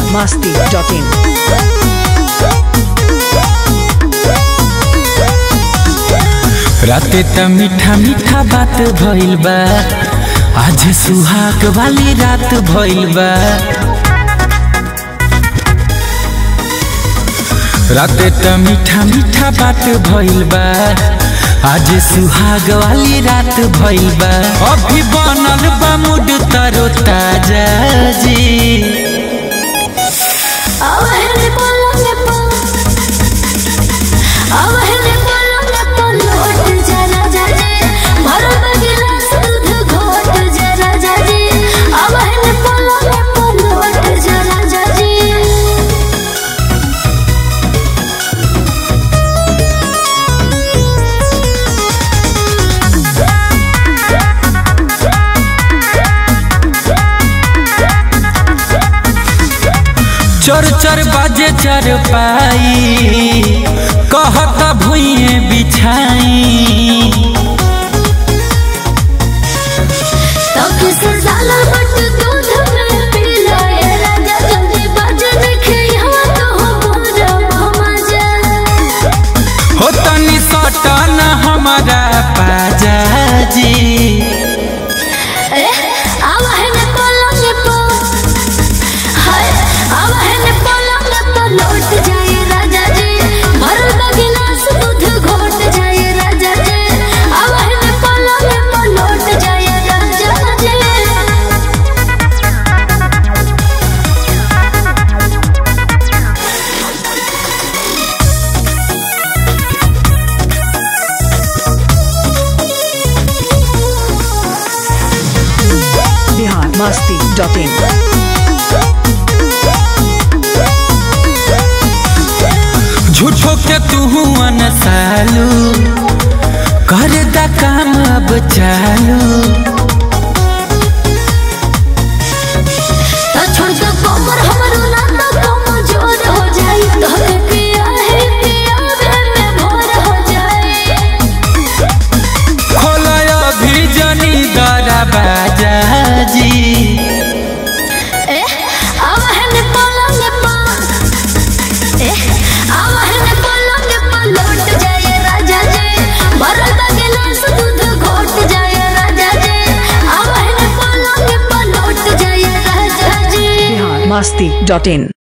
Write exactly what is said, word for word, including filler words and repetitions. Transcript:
masti dot in. राते त मीठा मीठा बात भइल बा, आज सुहाग वाली रात भइल बा। राते त मीठा मीठा बात भइल बा, आज सुहाग वाली रात भइल बा। अभी बनल बा मूड तरो ताजा जी। चोर चोर बाजे चर पाई, कहता भुइए बिछाई। हो तनी सटन हमारा पाजा जी। masti dot in. झूठो के तू अनसालू, कर दा काम अब चालू। खोला अभी जनी दरा बाजा जी। masti dot in.